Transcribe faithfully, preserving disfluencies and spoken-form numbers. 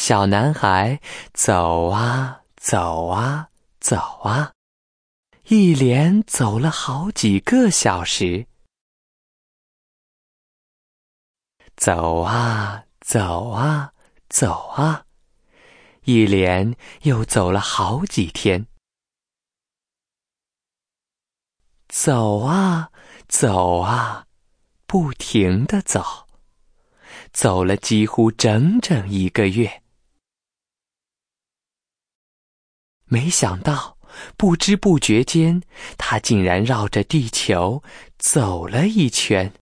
小男孩走啊走啊走啊，一连走了好几个小时。走啊走啊走啊，一连又走了好几天。走啊走啊，不停地走，走了几乎整整一个月。没想到，不知不觉间，他竟然绕着地球走了一圈。